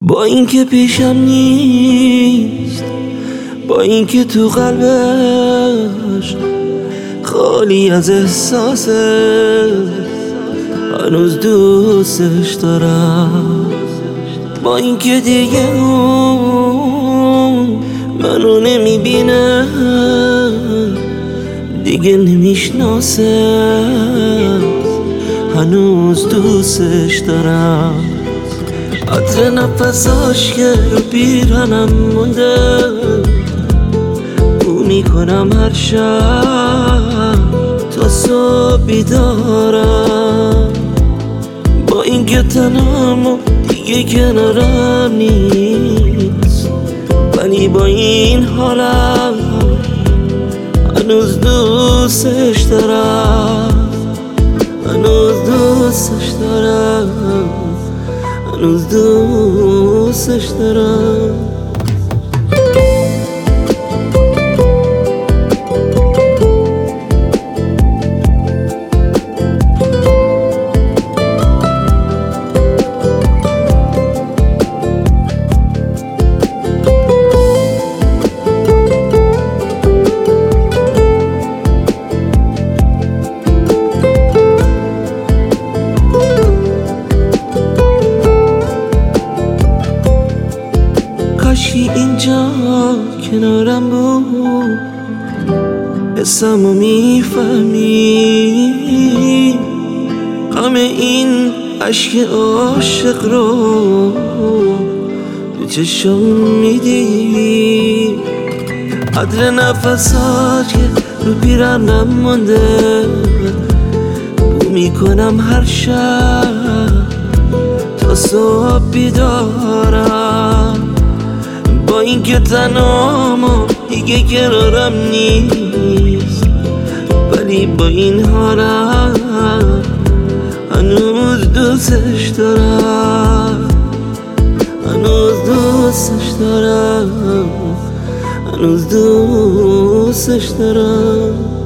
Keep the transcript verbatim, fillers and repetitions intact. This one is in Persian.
با اینکه پیشم نیست، با اینکه تو قلبش خالی از احساسه، هنوز دوستش دارم. با اینکه دیگه اون منو نمیبینه، دیگه نمیشناسه، هنوز دوستش دارم. عطر نفساش که رو پیرهنم مونده، بو میکنم هر شب تا صبح بیدارم. با اینکه تنم و دیگه کنارم نیست، ولی با این حالم هنوز دوستش دارم، هنوز دوستش دارم، هنوز دوستش دارم. کاشی اینجا کنارم بود، اسمو میفهمی، غم این عشق عاشق رو تو چشم میدی. عطر نفسات که رو پیرهنم مونده، بو میکنم هر شب تا صبح بیدارم. با اینکه تنهام و دیگه کنارم نیست، ولی با این حالم هنوز دوستش دارم، هنوز دوستش دارم، هنوز دوستش دارم.